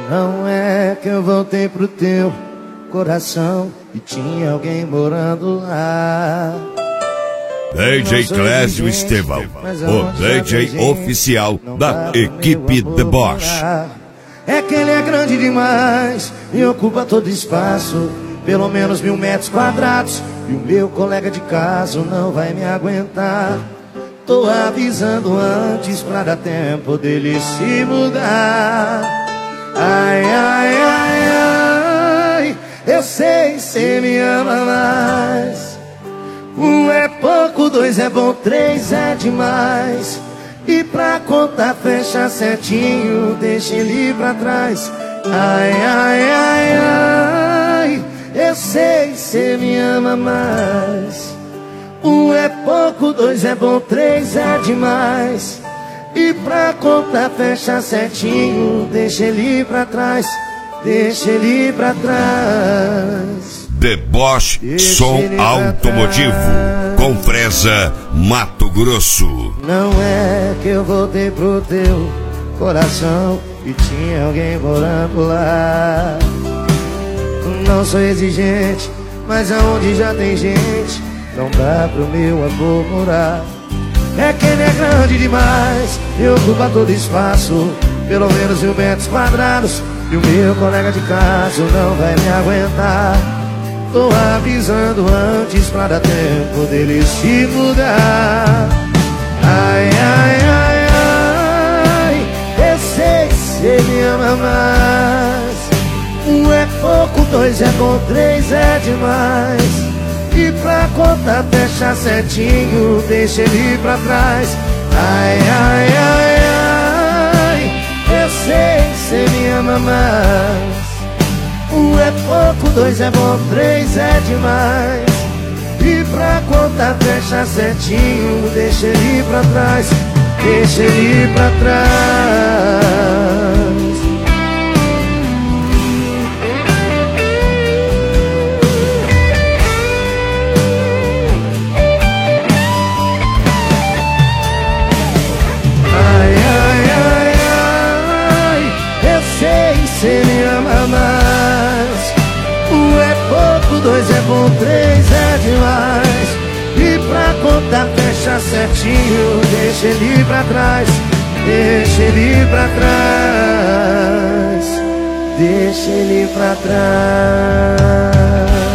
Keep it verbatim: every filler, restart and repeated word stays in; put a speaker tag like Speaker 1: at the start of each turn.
Speaker 1: Não é que eu voltei pro teu coração e tinha alguém morando lá.
Speaker 2: D J Clésio Estevão, o D J oficial da equipe Deboche.
Speaker 1: É que ele é grande demais e ocupa todo espaço, pelo menos mil metros quadrados, e o meu colega de caso não vai me aguentar. Tô avisando antes pra dar tempo dele se mudar. Ai, ai, ai, ai, eu sei, cê me ama mais. Um é pouco, dois é bom, três é demais. E pra contar fecha certinho, deixa ele pra trás. Ai, ai, ai, ai, eu sei, cê me ama mais. Um é pouco, dois é bom, três é demais. E pra contar fecha certinho, deixa ele pra trás, deixa ele pra trás.
Speaker 2: Deboche
Speaker 1: Deixa
Speaker 2: Som Automotivo, com Fresa, Mato Grosso.
Speaker 1: Não é que eu voltei pro teu coração e tinha alguém morando lá. Não sou exigente, mas aonde já tem gente, não dá pro meu amor morar. É que ele é grande demais e ocupa todo espaço, pelo menos mil metros quadrados, e o meu colega de caso não vai me aguentar. Tô avisando antes pra dar tempo dele se mudar. Ai, ai, ai, ai, eu sei, cê me ama mais. Um é pouco, dois é bom, três é demais. E pra contar fecha certinho, deixa ele pra trás. Ai, ai, ai, ai, eu sei, cê me ama mais. Um é pouco, dois é bom, três é demais. E pra contar fecha certinho, deixa ele pra trás, deixa ele pra trás. Ai, ai, ai, ai, eu sei, cê me ama mais. Um é pouco, dois é bom, três é demais. E pra contar fecha certinho, deixa ele pra trás, deixa ele pra trás, deixa ele pra trás.